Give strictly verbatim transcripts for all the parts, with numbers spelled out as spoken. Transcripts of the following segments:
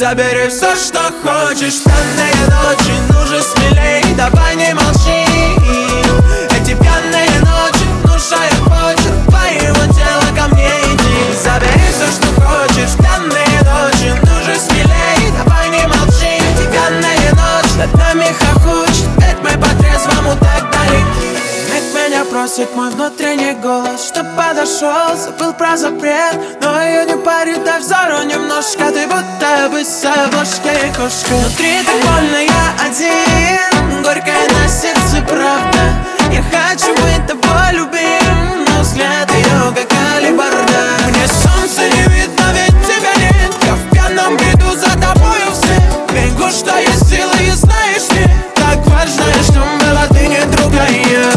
Забери все, что хочешь. Пьяные ночи, ну же смелей, давай не молчи. Эти пьяные ночи внушают почерк твоего тела, ко мне иди. Забери все, что хочешь. Пьяные ночи, ну же смелей, давай не молчи. Эти пьяные ночи над нами хохочет, ведь мы по-трезвому так далеки. Ведь меня просит мой внутренний голос, чтоб подошел, забыл про запрет. Но ее не парит, дай взору немножко. Ты будто бы с обложки кошка. Внутри так больно, я один, горькая на сердце правда. Я хочу быть тобой любим, но взгляд ее как алебарда. Мне солнца не видно, ведь тебя нет. Я в пьяном бреду за тобою вслед. Бегу, что есть силы, и знаешь ли, так важно, что была ты не другая.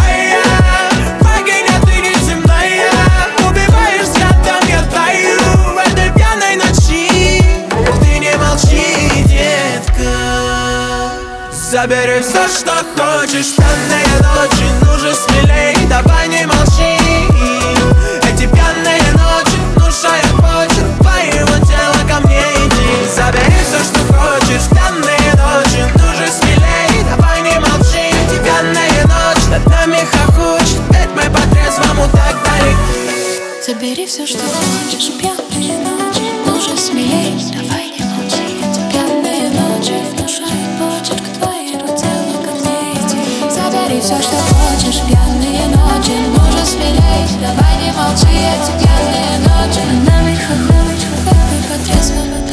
Забери все, что хочешь. Пьяные ночи, ну же смелей, давай не молчи. Эти пьяные ночи внушают почерк твоего тела, ко мне иди. Забери все, что хочешь. Пьяные ночи, ну же смелей, давай не молчи. Эти пьяные ночи над нами хохочет, ведь мы по-трезвому так далеки. Забери все, что хочешь. Пьяные ночи, ну же смелей, давай не молчи. Эти пьяные ночи внушают почерк твоего тела, ко мне иди. Забери все, что хочешь. Пьяные ночи, ну же смелей, давай не молчи. Эти пьяные ночи над нами хохочет, ведь мы по-трезвому.